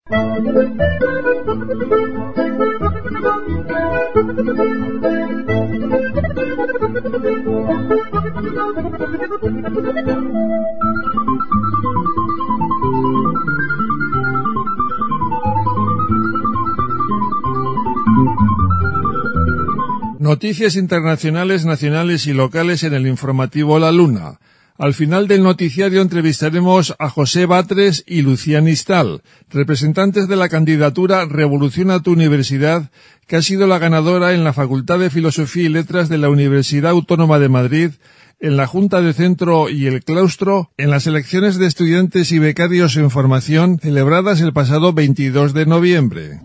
Noticias internacionales, nacionales y locales en el informativo La Luna. Al final del noticiario entrevistaremos a José Batres y Lucía Nistal, representantes de la candidatura Revolución a tu Universidad, que ha sido la ganadora en la Facultad de Filosofía y Letras de la Universidad Autónoma de Madrid, en la Junta de Centro y el Claustro, en las elecciones de estudiantes y becarios en formación celebradas el pasado 22 de noviembre.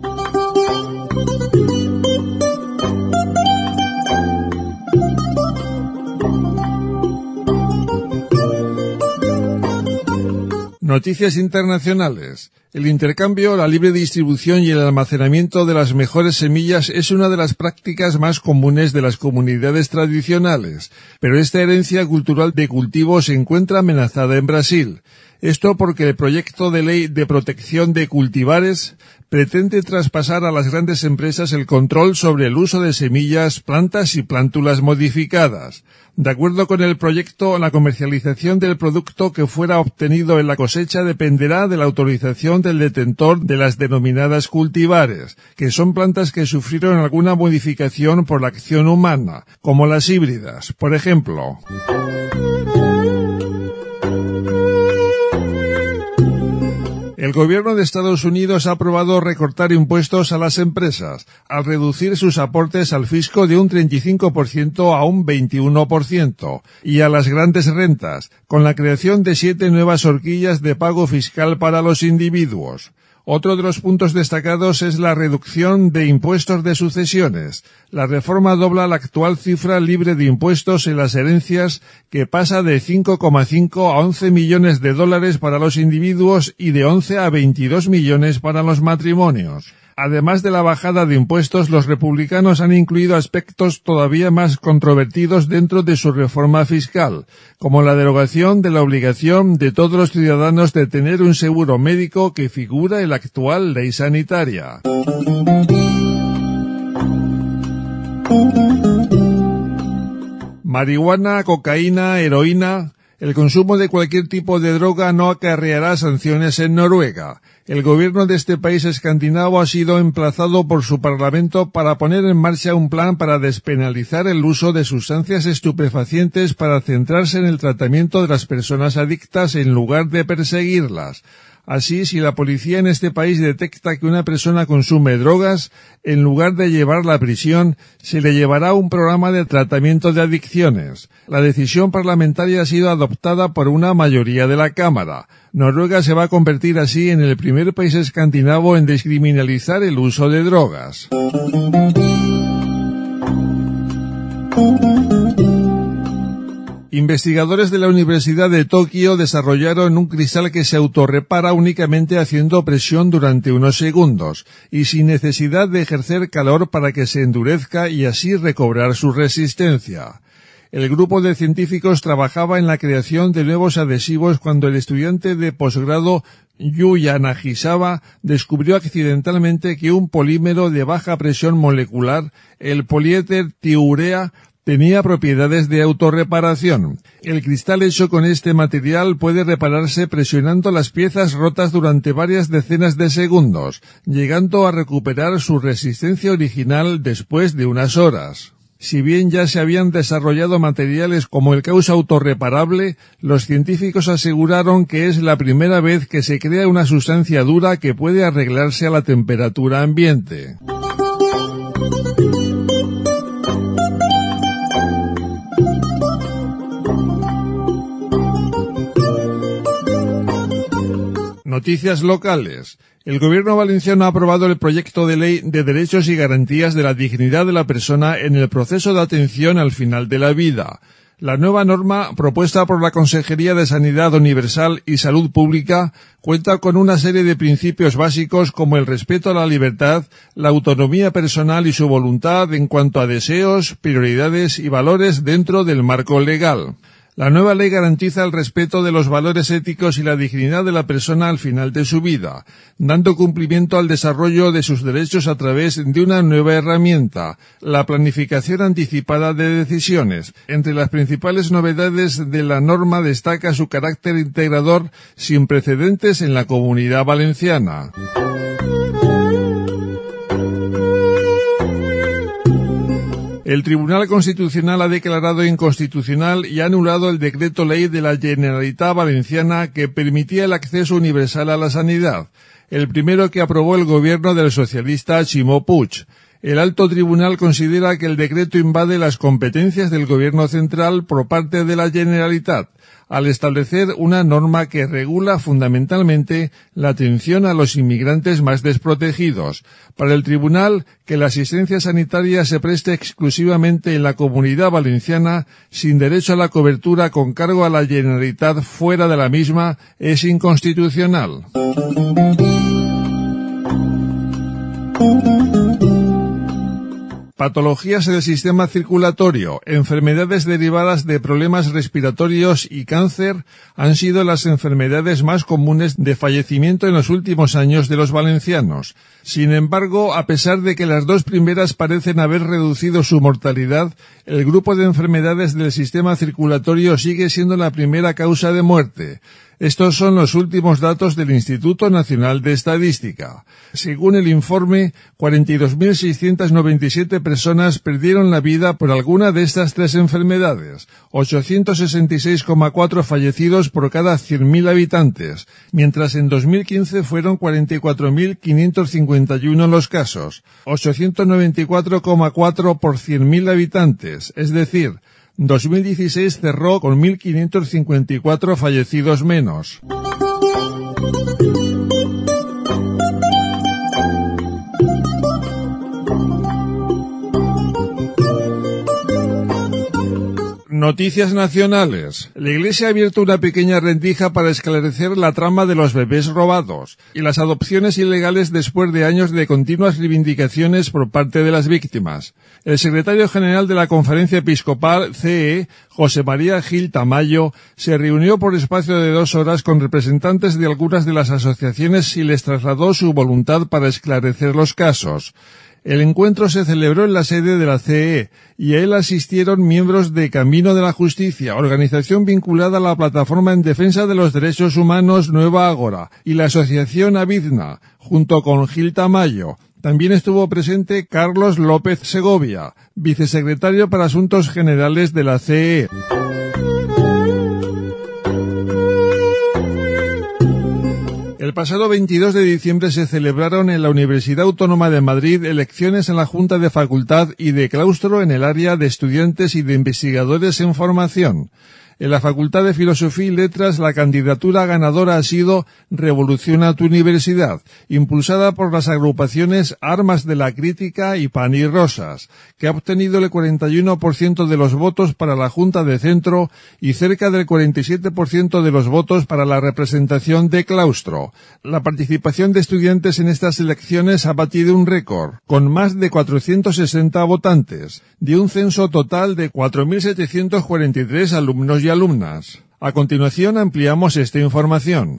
Noticias internacionales. El intercambio, la libre distribución y el almacenamiento de las mejores semillas es una de las prácticas más comunes de las comunidades tradicionales, pero esta herencia cultural de cultivo se encuentra amenazada en Brasil. Esto porque el proyecto de ley de protección de cultivares pretende traspasar a las grandes empresas el control sobre el uso de semillas, plantas y plántulas modificadas. De acuerdo con el proyecto, la comercialización del producto que fuera obtenido en la cosecha dependerá de la autorización del detentor de las denominadas cultivares, que son plantas que sufrieron alguna modificación por la acción humana, como las híbridas, por ejemplo. El gobierno de Estados Unidos ha aprobado recortar impuestos a las empresas, al reducir sus aportes al fisco de un 35% a un 21%, y a las grandes rentas, con la creación de 7 nuevas horquillas de pago fiscal para los individuos. Otro de los puntos destacados es la reducción de impuestos de sucesiones. La reforma dobla la actual cifra libre de impuestos en las herencias, que pasa de 5,5 a 11 millones de dólares para los individuos y de 11 a 22 millones para los matrimonios. Además de la bajada de impuestos, los republicanos han incluido aspectos todavía más controvertidos dentro de su reforma fiscal, como la derogación de la obligación de todos los ciudadanos de tener un seguro médico que figura en la actual ley sanitaria. Marihuana, cocaína, heroína. El consumo de cualquier tipo de droga no acarreará sanciones en Noruega. El gobierno de este país escandinavo ha sido emplazado por su parlamento para poner en marcha un plan para despenalizar el uso de sustancias estupefacientes para centrarse en el tratamiento de las personas adictas en lugar de perseguirlas. Así, si la policía en este país detecta que una persona consume drogas, en lugar de llevarla a prisión, se le llevará a un programa de tratamiento de adicciones. La decisión parlamentaria ha sido adoptada por una mayoría de la Cámara. Noruega se va a convertir así en el primer país escandinavo en descriminalizar el uso de drogas. Investigadores de la Universidad de Tokio desarrollaron un cristal que se autorrepara únicamente haciendo presión durante unos segundos y sin necesidad de ejercer calor para que se endurezca y así recobrar su resistencia. El grupo de científicos trabajaba en la creación de nuevos adhesivos cuando el estudiante de posgrado Yuya Nagisawa descubrió accidentalmente que un polímero de baja presión molecular, el poliéter tiurea, tenía propiedades de autorreparación. El cristal hecho con este material puede repararse presionando las piezas rotas durante varias decenas de segundos, llegando a recuperar su resistencia original después de unas horas. Si bien ya se habían desarrollado materiales como el caucho autorreparable, los científicos aseguraron que es la primera vez que se crea una sustancia dura que puede arreglarse a la temperatura ambiente. Noticias locales. El gobierno valenciano ha aprobado el proyecto de ley de derechos y garantías de la dignidad de la persona en el proceso de atención al final de la vida. La nueva norma, propuesta por la Consejería de Sanidad Universal y Salud Pública, cuenta con una serie de principios básicos como el respeto a la libertad, la autonomía personal y su voluntad en cuanto a deseos, prioridades y valores dentro del marco legal. La nueva ley garantiza el respeto de los valores éticos y la dignidad de la persona al final de su vida, dando cumplimiento al desarrollo de sus derechos a través de una nueva herramienta, la planificación anticipada de decisiones. Entre las principales novedades de la norma destaca su carácter integrador sin precedentes en la Comunidad Valenciana. El Tribunal Constitucional ha declarado inconstitucional y ha anulado el decreto ley de la Generalitat Valenciana que permitía el acceso universal a la sanidad, el primero que aprobó el gobierno del socialista Ximo Puig. El alto tribunal considera que el decreto invade las competencias del gobierno central por parte de la Generalitat, al establecer una norma que regula fundamentalmente la atención a los inmigrantes más desprotegidos. Para el tribunal, que la asistencia sanitaria se preste exclusivamente en la Comunidad Valenciana, sin derecho a la cobertura con cargo a la Generalitat fuera de la misma, es inconstitucional. Patologías del sistema circulatorio, enfermedades derivadas de problemas respiratorios y cáncer han sido las enfermedades más comunes de fallecimiento en los últimos años de los valencianos. Sin embargo, a pesar de que las dos primeras parecen haber reducido su mortalidad, el grupo de enfermedades del sistema circulatorio sigue siendo la primera causa de muerte. Estos son los últimos datos del Instituto Nacional de Estadística. Según el informe, 42.697 personas perdieron la vida por alguna de estas tres enfermedades, 866,4 fallecidos por cada 100.000 habitantes, mientras en 2015 fueron 44.551 los casos, 894,4 por 100.000 habitantes, es decir, 2016 cerró con 1.554 fallecidos menos. Noticias nacionales. La Iglesia ha abierto una pequeña rendija para esclarecer la trama de los bebés robados y las adopciones ilegales después de años de continuas reivindicaciones por parte de las víctimas. El secretario general de la Conferencia Episcopal, CE, José María Gil Tamayo, se reunió por espacio de 2 horas con representantes de algunas de las asociaciones y les trasladó su voluntad para esclarecer los casos. El encuentro se celebró en la sede de la CE y a él asistieron miembros de Camino de la Justicia, organización vinculada a la Plataforma en Defensa de los Derechos Humanos Nueva Ágora, y la asociación Avidna, junto con Gil Tamayo. También estuvo presente Carlos López Segovia, vicesecretario para Asuntos Generales de la CE. El pasado 22 de diciembre se celebraron en la Universidad Autónoma de Madrid elecciones en la Junta de Facultad y de Claustro en el área de estudiantes y de investigadores en formación. En la Facultad de Filosofía y Letras, la candidatura ganadora ha sido Revoluciona tu Universidad, impulsada por las agrupaciones Armas de la Crítica y Pan y Rosas, que ha obtenido el 41% de los votos para la Junta de Centro y cerca del 47% de los votos para la representación de Claustro. La participación de estudiantes en estas elecciones ha batido un récord, con más de 460 votantes, de un censo total de 4.743 alumnos y alumnas. A continuación ampliamos esta información.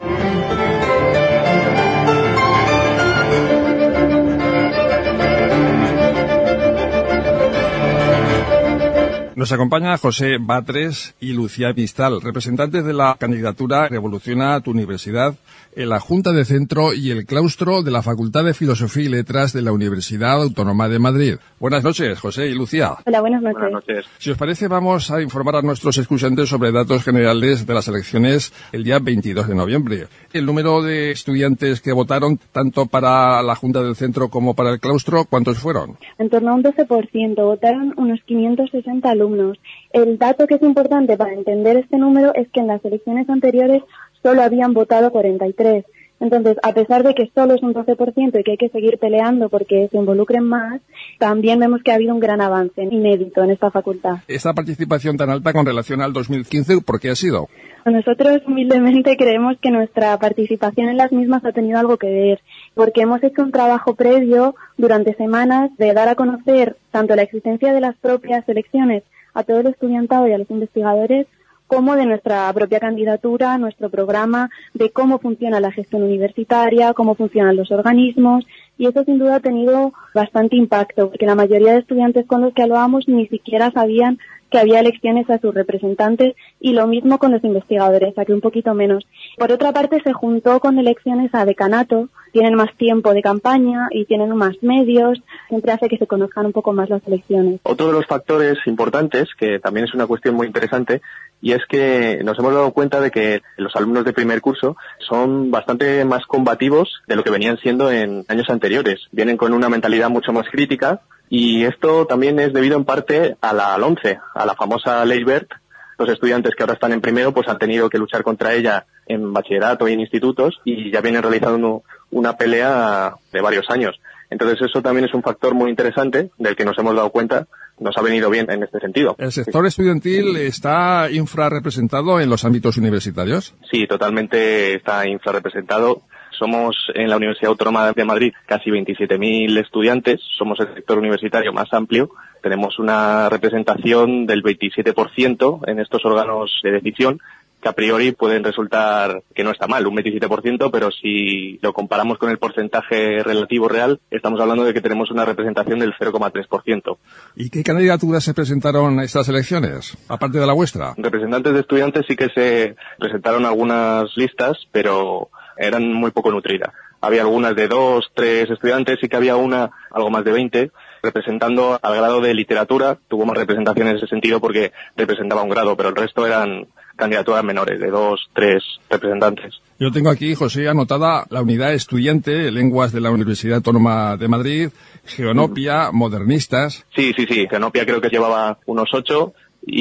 Nos acompaña José Batres y Lucía Mistal, representantes de la candidatura Revoluciona tu Universidad en la Junta de Centro y el Claustro de la Facultad de Filosofía y Letras de la Universidad Autónoma de Madrid. Buenas noches, José y Lucía. Hola, buenas noches. Buenas noches. Si os parece, vamos a informar a nuestros escuchantes sobre datos generales de las elecciones el día 22 de noviembre. El número de estudiantes que votaron, tanto para la Junta del Centro como para el Claustro, ¿cuántos fueron? En torno a un 12%, votaron unos 560 alumnos. El dato que es importante para entender este número es que en las elecciones anteriores solo habían votado 43. Entonces, a pesar de que solo es un 12% y que hay que seguir peleando porque se involucren más, también vemos que ha habido un gran avance inédito en esta facultad. Esta participación tan alta con relación al 2015, ¿por qué ha sido? Nosotros humildemente creemos que nuestra participación en las mismas ha tenido algo que ver, porque hemos hecho un trabajo previo durante semanas de dar a conocer tanto la existencia de las propias elecciones a todo el estudiantado y a los investigadores, como de nuestra propia candidatura, nuestro programa, de cómo funciona la gestión universitaria, cómo funcionan los organismos, y eso sin duda ha tenido bastante impacto, porque la mayoría de estudiantes con los que hablábamos ni siquiera sabían que había elecciones a sus representantes, y lo mismo con los investigadores, aquí un poquito menos. Por otra parte, se juntó con elecciones a decanato, tienen más tiempo de campaña y tienen más medios, siempre hace que se conozcan un poco más las elecciones. Otro de los factores importantes, que también es una cuestión muy interesante, y es que nos hemos dado cuenta de que los alumnos de primer curso son bastante más combativos de lo que venían siendo en años anteriores. Vienen con una mentalidad mucho más crítica, y esto también es debido en parte a la LOMCE, a la famosa Ley Wert. Los estudiantes que ahora están en primero pues han tenido que luchar contra ella en bachillerato y en institutos, y ya vienen realizando una pelea de varios años. Entonces eso también es un factor muy interesante del que nos hemos dado cuenta, nos ha venido bien en este sentido. ¿El sector estudiantil está infrarrepresentado en los ámbitos universitarios? Sí, totalmente está infrarrepresentado. Somos en la Universidad Autónoma de Madrid casi 27.000 estudiantes, somos el sector universitario más amplio, tenemos una representación del 27% en estos órganos de decisión, que a priori pueden resultar que no está mal, un 27%, pero si lo comparamos con el porcentaje relativo real, estamos hablando de que tenemos una representación del 0,3%. ¿Y qué candidaturas se presentaron a estas elecciones, aparte de la vuestra? Representantes de estudiantes sí que se presentaron algunas listas, pero eran muy poco nutridas. Había algunas de 2, 3 estudiantes, sí que había una, algo más de 20, representando al grado de literatura. Tuvo más representación en ese sentido porque representaba un grado, pero el resto eran candidaturas menores, de 2, 3 representantes. Yo tengo aquí, José, anotada la unidad estudiante, lenguas de la Universidad Autónoma de Madrid, Geonopia, modernistas. Sí, Geonopia creo que llevaba unos 8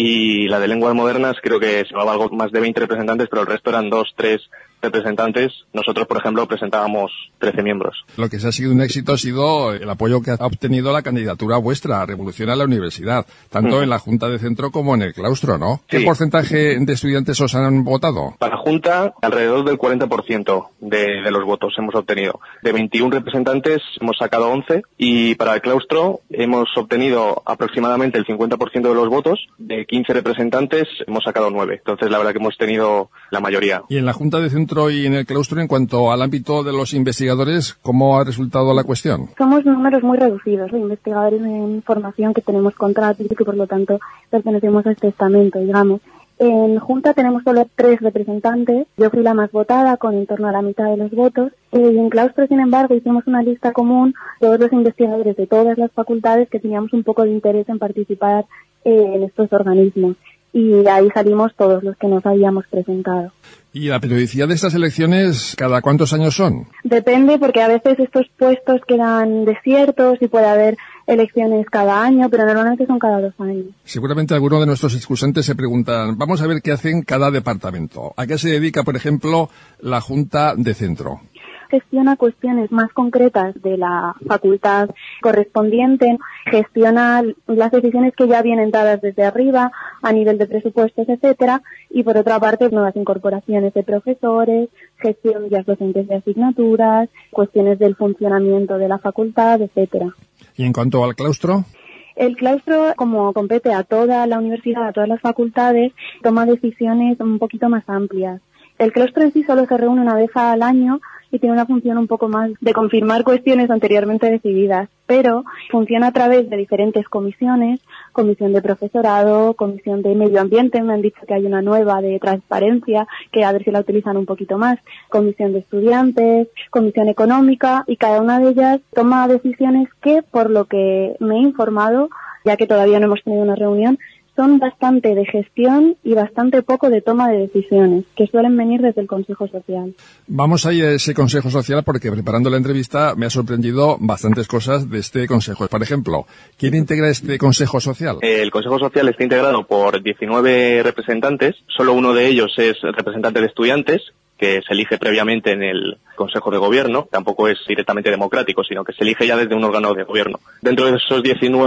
y la de lenguas modernas creo que llevaba algo más de 20 representantes, pero el resto eran 2, 3 representantes. Nosotros, por ejemplo, presentábamos 13 miembros. Lo que se ha sido un éxito ha sido el apoyo que ha obtenido la candidatura vuestra, Revolución a la Universidad, tanto en la Junta de Centro como en el claustro, ¿no? ¿Qué porcentaje de estudiantes os han votado? Para la Junta, alrededor del 40% de los votos hemos obtenido. De 21 representantes hemos sacado 11, y para el claustro hemos obtenido aproximadamente el 50% de los votos. De 15 representantes hemos sacado 9. Entonces, la verdad que hemos tenido la mayoría. Y en la Junta de Centro y en el claustro, en cuanto al ámbito de los investigadores, ¿cómo ha resultado la cuestión? Somos números muy reducidos de investigadores en formación que tenemos contratos y que por lo tanto pertenecemos a este estamento, digamos. En Junta tenemos solo 3 representantes, yo fui la más votada con en torno a la mitad de los votos, y en claustro, sin embargo, hicimos una lista común, todos los investigadores de todas las facultades que teníamos un poco de interés en participar en estos organismos, y ahí salimos todos los que nos habíamos presentado. ¿Y la periodicidad de estas elecciones, cada cuántos años son? Depende, porque a veces estos puestos quedan desiertos y puede haber elecciones cada año, pero normalmente son cada 2 años. Seguramente algunos de nuestros excusantes se preguntan, vamos a ver qué hacen cada departamento. ¿A qué se dedica, por ejemplo, la Junta de Centro? Gestiona cuestiones más concretas de la facultad correspondiente, gestiona las decisiones que ya vienen dadas desde arriba a nivel de presupuestos, etcétera, y por otra parte nuevas incorporaciones de profesores, gestión de las docentes de asignaturas, cuestiones del funcionamiento de la facultad, etcétera. ¿Y en cuanto al claustro? El claustro, como compete a toda la universidad, a todas las facultades, toma decisiones un poquito más amplias. El claustro en sí solo se reúne una vez al año y tiene una función un poco más de confirmar cuestiones anteriormente decididas, pero funciona a través de diferentes comisiones, comisión de profesorado, comisión de medio ambiente, me han dicho que hay una nueva de transparencia, que a ver si la utilizan un poquito más, comisión de estudiantes, comisión económica, y cada una de ellas toma decisiones que, por lo que me he informado, ya que todavía no hemos tenido una reunión, son bastante de gestión y bastante poco de toma de decisiones, que suelen venir desde el Consejo Social. Vamos a ir a ese Consejo Social porque preparando la entrevista me ha sorprendido bastantes cosas de este Consejo. Por ejemplo, ¿quién integra este Consejo Social? El Consejo Social está integrado por 19 representantes, solo uno de ellos es representante de estudiantes, que se elige previamente en el Consejo de Gobierno, tampoco es directamente democrático, sino que se elige ya desde un órgano de gobierno. Dentro de esos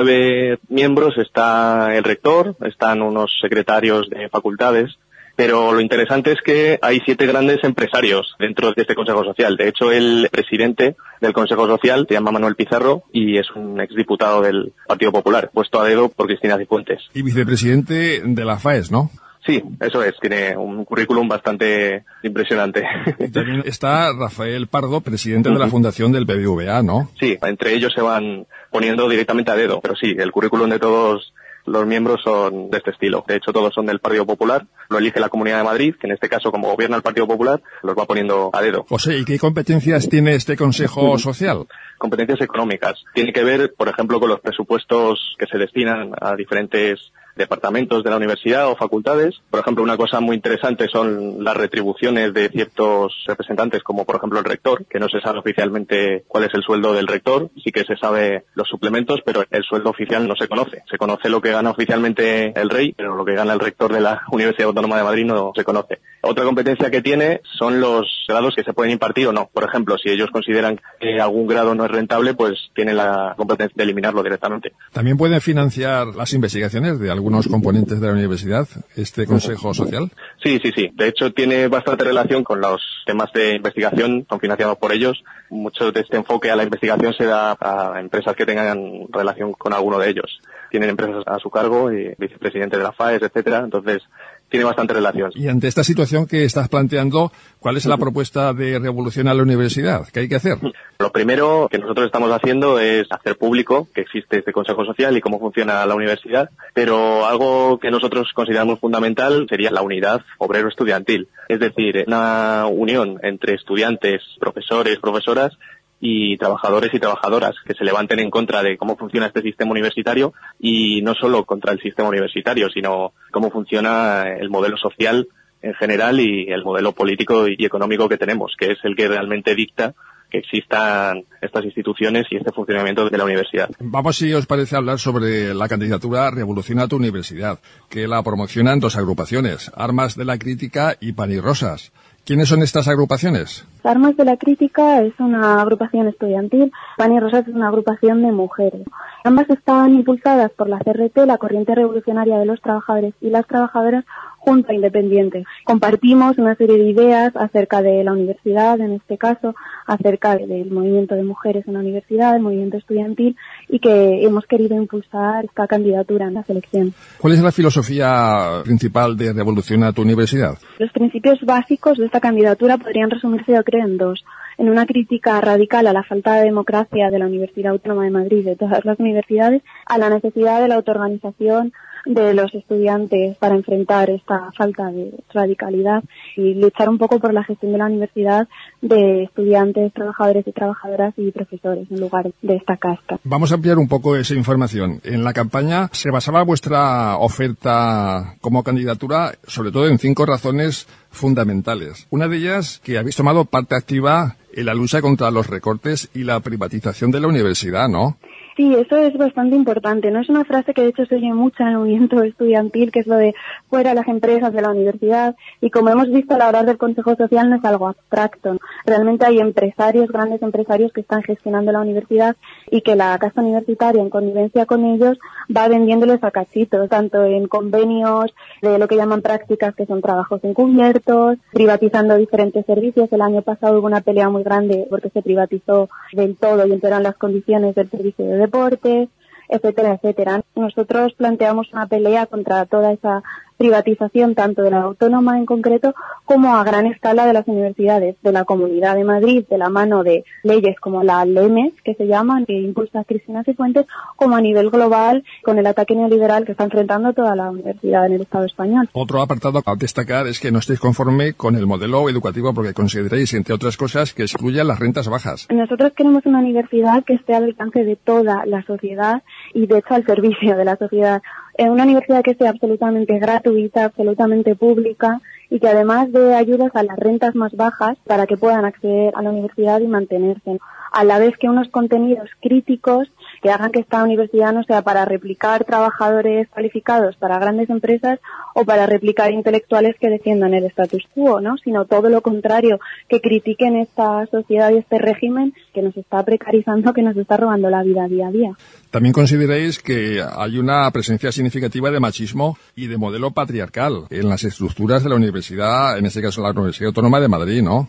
19 miembros está el rector, están unos secretarios de facultades, pero lo interesante es que hay 7 grandes empresarios dentro de este Consejo Social. De hecho, el presidente del Consejo Social se llama Manuel Pizarro y es un exdiputado del Partido Popular, puesto a dedo por Cristina Cifuentes. Y vicepresidente de la FAES, ¿no? Sí, eso es. Tiene un currículum bastante impresionante. También está Rafael Pardo, presidente de la fundación del BBVA, ¿no? Sí, entre ellos se van poniendo directamente a dedo, pero sí, el currículum de todos los miembros son de este estilo. De hecho, todos son del Partido Popular. Lo elige la Comunidad de Madrid, que en este caso, como gobierna el Partido Popular, los va poniendo a dedo. José, ¿y qué competencias tiene este Consejo Social? Competencias económicas. Tiene que ver, por ejemplo, con los presupuestos que se destinan a diferentes departamentos de la universidad o facultades. Por ejemplo, una cosa muy interesante son las retribuciones de ciertos representantes, como por ejemplo el rector, que no se sabe oficialmente cuál es el sueldo del rector. Sí que se sabe los suplementos, pero el sueldo oficial no se conoce. Se conoce lo que gana oficialmente el rey, pero lo que gana el rector de la Universidad Autónoma de Madrid no se conoce. Otra competencia que tiene son los grados que se pueden impartir o no. Por ejemplo, si ellos consideran que algún grado no es rentable, pues tienen la competencia de eliminarlo directamente. ¿También pueden financiar las investigaciones de algunos componentes de la universidad, este Consejo Social? Sí. De hecho, tiene bastante relación con los temas de investigación, son financiados por ellos. Mucho de este enfoque a la investigación se da a empresas que tengan relación con alguno de ellos. Tienen empresas a su cargo y vicepresidente de la FAES, etcétera. Entonces, tiene bastante relación. Y ante esta situación que estás planteando, ¿cuál es la propuesta de revolución a la universidad? ¿Qué hay que hacer? Lo primero que nosotros estamos haciendo es hacer público que existe este Consejo Social y cómo funciona la universidad, pero algo que nosotros consideramos fundamental sería la unidad obrero-estudiantil, es decir, una unión entre estudiantes, profesores, profesoras y trabajadores y trabajadoras que se levanten en contra de cómo funciona este sistema universitario y no solo contra el sistema universitario, sino cómo funciona el modelo social en general y el modelo político y económico que tenemos, que es el que realmente dicta que existan estas instituciones y este funcionamiento de la universidad. Vamos, si os parece, hablar sobre la candidatura Revoluciona tu Universidad, que la promocionan dos agrupaciones, Armas de la Crítica y Pan y Rosas. ¿Quiénes son estas agrupaciones? Armas de la Crítica es una agrupación estudiantil, Pan y Rosas es una agrupación de mujeres. Ambas están impulsadas por la CRT, la Corriente Revolucionaria de los Trabajadores y las Trabajadoras, junto a Independientes. Compartimos una serie de ideas acerca de la universidad, en este caso, acerca del movimiento de mujeres en la universidad, el movimiento estudiantil, y que hemos querido impulsar esta candidatura en las elecciones. ¿Cuál es la filosofía principal de Revoluciona tu Universidad? Los principios básicos de esta candidatura podrían resumirse, yo creo, en dos. En una crítica radical a la falta de democracia de la Universidad Autónoma de Madrid y de todas las universidades, a la necesidad de la autoorganización de los estudiantes para enfrentar esta falta de radicalidad y luchar un poco por la gestión de la universidad de estudiantes, trabajadores y trabajadoras y profesores en lugar de esta casta. Vamos a ampliar un poco esa información. En la campaña se basaba vuestra oferta como candidatura sobre todo en 5 razones fundamentales. Una de ellas, que habéis tomado parte activa en la lucha contra los recortes y la privatización de la universidad, ¿no? Sí, eso es bastante importante. No es una frase que de hecho se oye mucho en el movimiento estudiantil, que es lo de fuera las empresas de la universidad. Y como hemos visto al hablar del Consejo Social, no es algo abstracto, ¿no? Realmente hay empresarios, grandes empresarios que están gestionando la universidad y que la casta universitaria, en connivencia con ellos, va vendiéndoles a cachitos, tanto en convenios de lo que llaman prácticas, que son trabajos encubiertos, privatizando diferentes servicios. El año pasado hubo una pelea muy grande porque se privatizó del todo y empeoraron las condiciones del servicio de deportes, etcétera, etcétera. Nosotros planteamos una pelea contra toda esa privatización, tanto de la autónoma en concreto, como a gran escala de las universidades, de la Comunidad de Madrid, de la mano de leyes como la LEMES, que se llaman, que impulsa Cristina Cifuentes, como a nivel global, con el ataque neoliberal que está enfrentando toda la universidad en el Estado español. Otro apartado a destacar es que no estéis conforme con el modelo educativo porque consideráis, entre otras cosas, que excluya las rentas bajas. Nosotros queremos una universidad que esté al alcance de toda la sociedad y, de hecho, al servicio de la sociedad. Una universidad que sea absolutamente gratuita, absolutamente pública y que además dé ayudas a las rentas más bajas para que puedan acceder a la universidad y mantenerse, a la vez que unos contenidos críticos que hagan que esta universidad no sea para replicar trabajadores cualificados para grandes empresas o para replicar intelectuales que defiendan el status quo, ¿no? Sino todo lo contrario, que critiquen esta sociedad y este régimen que nos está precarizando, que nos está robando la vida día a día. También consideráis que hay una presencia significativa de machismo y de modelo patriarcal en las estructuras de la universidad, en este caso la Universidad Autónoma de Madrid, ¿no?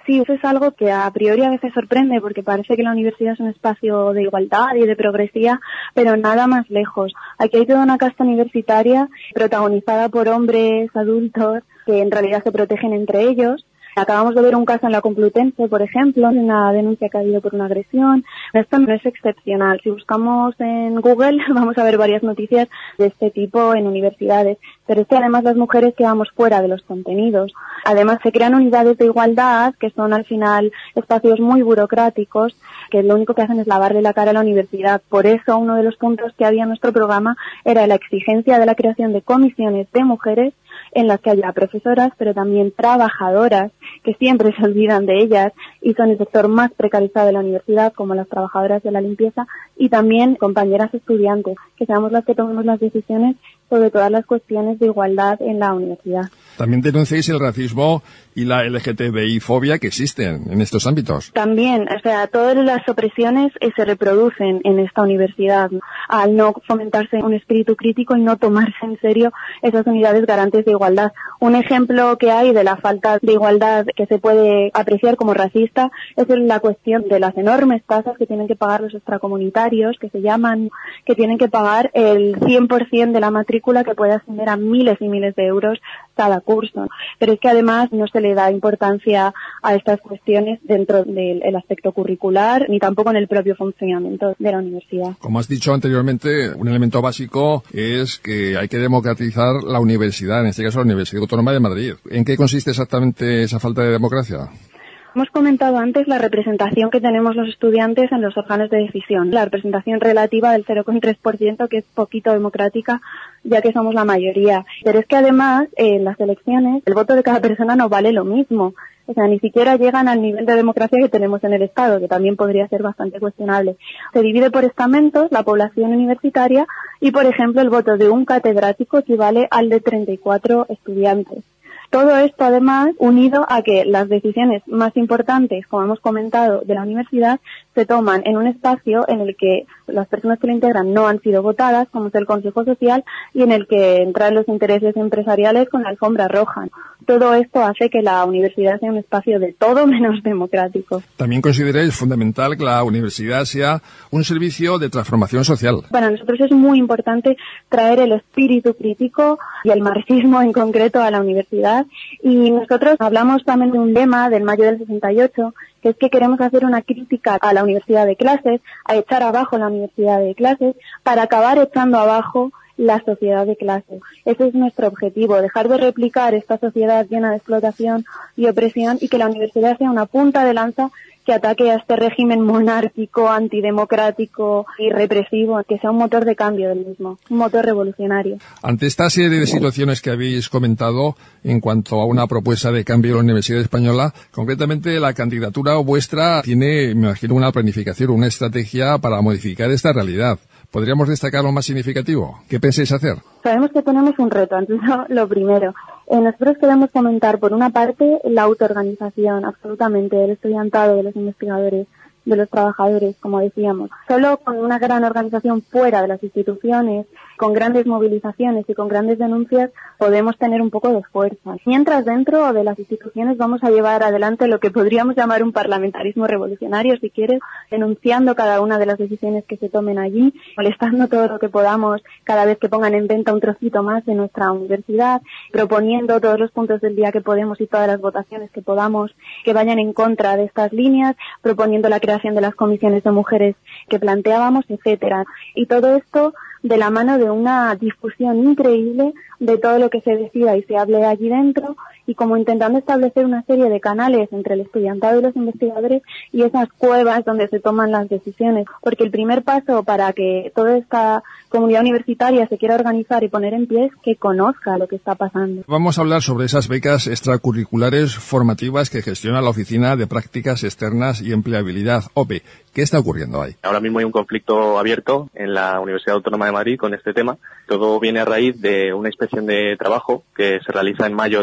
Sí, eso es algo que a priori a veces sorprende porque parece que la universidad es un espacio de igualdad y de progresía, pero nada más lejos. Aquí hay toda una casta universitaria protagonizada por hombres adultos que en realidad se protegen entre ellos. Acabamos de ver un caso en la Complutense, por ejemplo, de una denuncia que ha habido por una agresión. Esto no es excepcional. Si buscamos en Google vamos a ver varias noticias de este tipo en universidades. Pero es que además las mujeres quedamos fuera de los contenidos. Además se crean unidades de igualdad que son al final espacios muy burocráticos que lo único que hacen es lavarle la cara a la universidad. Por eso uno de los puntos que había en nuestro programa era la exigencia de la creación de comisiones de mujeres en las que haya profesoras, pero también trabajadoras, que siempre se olvidan de ellas y son el sector más precarizado de la universidad, como las trabajadoras de la limpieza, y también compañeras estudiantes, que seamos las que tomemos las decisiones sobre todas las cuestiones de igualdad en la universidad. También denunciáis el racismo y la LGTBI-fobia que existen en estos ámbitos. También, o sea, todas las opresiones se reproducen en esta universidad, ¿no? Al no fomentarse un espíritu crítico y no tomarse en serio esas unidades garantes de igualdad. Un ejemplo que hay de la falta de igualdad que se puede apreciar como racista es la cuestión de las enormes tasas que tienen que pagar los extracomunitarios, que se llaman, que tienen que pagar el 100% de la matrícula, que puede ascender a miles y miles de euros cada curso. Pero es que además no se le da importancia a estas cuestiones dentro del aspecto curricular ni tampoco en el propio funcionamiento de la universidad. Como has dicho anteriormente, un elemento básico es que hay que democratizar la universidad, en este caso la Universidad Autónoma de Madrid. ¿En qué consiste exactamente esa falta de democracia? Hemos comentado antes la representación que tenemos los estudiantes en los órganos de decisión, la representación relativa del 0,3%, que es poquito democrática, ya que somos la mayoría. Pero es que además, en las elecciones, el voto de cada persona no vale lo mismo. O sea, ni siquiera llegan al nivel de democracia que tenemos en el Estado, que también podría ser bastante cuestionable. Se divide por estamentos la población universitaria y, por ejemplo, el voto de un catedrático equivale al de 34 estudiantes. Todo esto, además, unido a que las decisiones más importantes, como hemos comentado, de la universidad, se toman en un espacio en el que las personas que lo integran no han sido votadas, como es el Consejo Social, y en el que entran los intereses empresariales con la alfombra roja. Todo esto hace que la universidad sea un espacio de todo menos democrático. También consideráis fundamental que la universidad sea un servicio de transformación social. Para nosotros es muy importante traer el espíritu crítico y el marxismo en concreto a la universidad. Y nosotros hablamos también de un lema del mayo del 68, que es que queremos hacer una crítica a la universidad de clases, a echar abajo la universidad de clases, para acabar echando abajo la sociedad de clases. Ese es nuestro objetivo, dejar de replicar esta sociedad llena de explotación y opresión y que la universidad sea una punta de lanza que ataque a este régimen monárquico, antidemocrático y represivo, que sea un motor de cambio del mismo, un motor revolucionario. Ante esta serie de situaciones que habéis comentado en cuanto a una propuesta de cambio en la Universidad Española, concretamente la candidatura vuestra tiene, me imagino, una planificación, una estrategia para modificar esta realidad. ¿Podríamos destacar lo más significativo? ¿Qué pensáis hacer? Sabemos que tenemos un reto, entonces lo primero. Nosotros queremos fomentar, por una parte, la autoorganización absolutamente del estudiantado, de los investigadores, de los trabajadores, como decíamos. Solo con una gran organización fuera de las instituciones, con grandes movilizaciones y con grandes denuncias, podemos tener un poco de fuerza. Mientras dentro de las instituciones vamos a llevar adelante lo que podríamos llamar un parlamentarismo revolucionario, si quieres, denunciando cada una de las decisiones que se tomen allí, molestando todo lo que podamos cada vez que pongan en venta un trocito más de nuestra universidad, proponiendo todos los puntos del día que podemos y todas las votaciones que podamos que vayan en contra de estas líneas, proponiendo la creación de las comisiones de mujeres que planteábamos, etcétera. Y todo esto de la mano de una difusión increíble de todo lo que se decida y se hable allí dentro, y como intentando establecer una serie de canales entre el estudiantado y los investigadores y esas cuevas donde se toman las decisiones, porque el primer paso para que toda esta comunidad universitaria se quiera organizar y poner en pie es que conozca lo que está pasando. Vamos a hablar sobre esas becas extracurriculares formativas que gestiona la Oficina de Prácticas Externas y Empleabilidad, OPE. ¿Qué está ocurriendo ahí? Ahora mismo hay un conflicto abierto en la Universidad Autónoma de Madrid con este tema. Todo viene a raíz de una inspección de trabajo que se realiza en mayo de este año,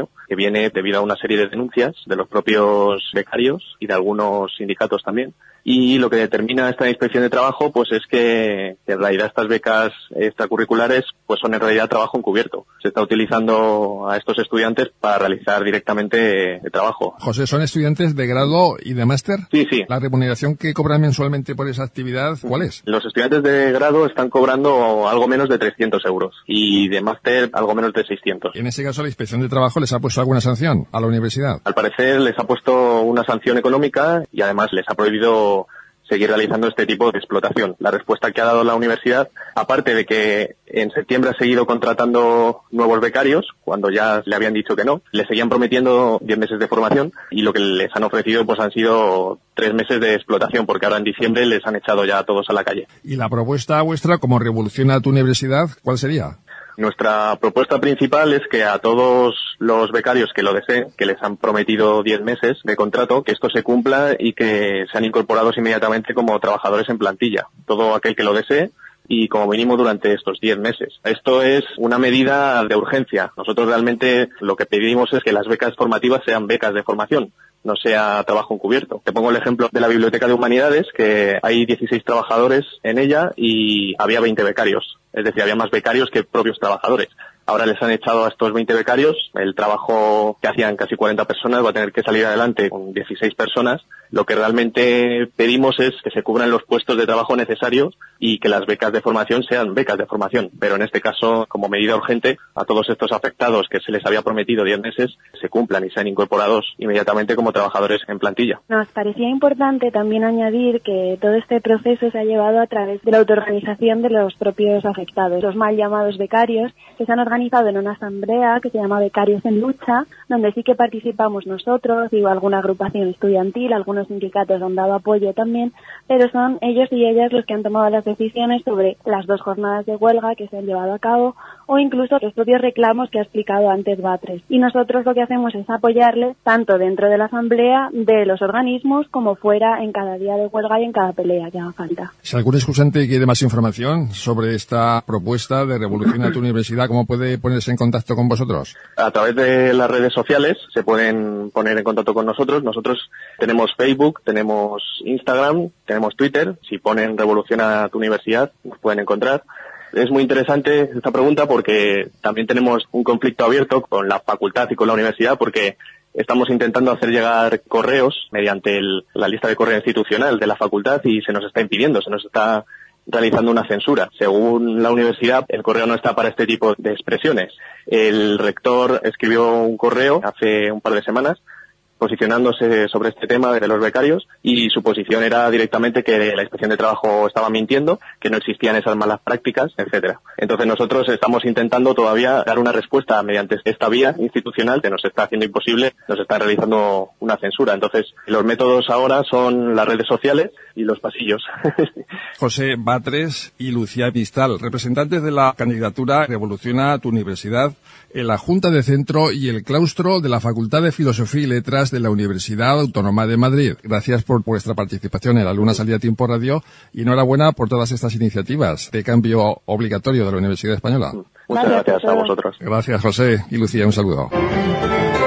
año, que viene debido a una serie de denuncias de los propios becarios y de algunos sindicatos también. Y lo que determina esta inspección de trabajo, pues es que en realidad estas becas extracurriculares pues son en realidad trabajo encubierto. Se está utilizando a estos estudiantes para realizar directamente el trabajo. José, ¿son estudiantes de grado y de máster? Sí, sí. ¿La remuneración que cobran mensualmente por esa actividad, cuál es? Los estudiantes de grado están cobrando algo menos de 300 euros y de máster algo menos de 600. En ese caso, ¿la inspección de trabajo les ha puesto alguna sanción a la universidad? Al parecer les ha puesto una sanción económica y además les ha prohibido seguir realizando este tipo de explotación. La respuesta que ha dado la universidad, aparte de que en septiembre ha seguido contratando nuevos becarios, cuando ya le habían dicho que no, le seguían prometiendo 10 meses de formación y lo que les han ofrecido pues han sido 3 meses de explotación, porque ahora en diciembre les han echado ya a todos a la calle. ¿Y la propuesta vuestra como Revoluciona tu Universidad, cuál sería? Nuestra propuesta principal es que a todos los becarios que lo deseen, que les han prometido 10 meses de contrato, que esto se cumpla y que sean incorporados inmediatamente como trabajadores en plantilla. Todo aquel que lo desee y como mínimo durante estos 10 meses. Esto es una medida de urgencia. Nosotros realmente lo que pedimos es que las becas formativas sean becas de formación, no sea trabajo encubierto. Te pongo el ejemplo de la Biblioteca de Humanidades, que hay 16 trabajadores en ella y había 20 becarios. Es decir, había más becarios que propios trabajadores. Ahora les han echado a estos 20 becarios. El trabajo que hacían casi 40 personas va a tener que salir adelante con 16 personas. Lo que realmente pedimos es que se cubran los puestos de trabajo necesarios y que las becas de formación sean becas de formación. Pero en este caso, como medida urgente, a todos estos afectados que se les había prometido 10 meses, se cumplan y sean incorporados inmediatamente como trabajadores en plantilla. Nos parecía importante también añadir que todo este proceso se ha llevado a través de la autoorganización de los propios afectados, los mal llamados becarios, que se han organizado en una asamblea que se llama Becarios en Lucha, donde sí que participamos nosotros y alguna agrupación estudiantil, algunos sindicatos han dado apoyo también, pero son ellos y ellas los que han tomado las decisiones sobre las 2 jornadas de huelga que se han llevado a cabo o incluso los propios reclamos que ha explicado antes Batres. Y nosotros lo que hacemos es apoyarles tanto dentro de la asamblea, de los organismos, como fuera en cada día de huelga y en cada pelea que haga falta. Si algún excursante quiere más información sobre esta propuesta de Revoluciona tu Universidad, ¿cómo puede ponerse en contacto con vosotros? A través de las redes sociales se pueden poner en contacto con nosotros. Nosotros tenemos Facebook, tenemos Instagram, tenemos Twitter. Si ponen Revoluciona tu Universidad, nos pueden encontrar. Es muy interesante esta pregunta porque también tenemos un conflicto abierto con la facultad y con la universidad, porque estamos intentando hacer llegar correos mediante la lista de correo institucional de la facultad y se nos está impidiendo, se nos está realizando una censura. Según la universidad, el correo no está para este tipo de expresiones. El rector escribió un correo hace un par de semanas posicionándose sobre este tema de los becarios y su posición era directamente que la Inspección de Trabajo estaba mintiendo, que no existían esas malas prácticas, etcétera. Entonces nosotros estamos intentando todavía dar una respuesta mediante esta vía institucional que nos está haciendo imposible, nos está realizando una censura. Entonces los métodos ahora son las redes sociales y los pasillos. José Batres y Lucía Pistal, representantes de la candidatura Revoluciona tu Universidad en la Junta de Centro y el claustro de la Facultad de Filosofía y Letras de la Universidad Autónoma de Madrid. Gracias por vuestra participación en la Luna Salida Tiempo Radio y enhorabuena por todas estas iniciativas de cambio obligatorio de la Universidad Española. Muchas gracias a vosotros. Gracias, José y Lucía. Un saludo.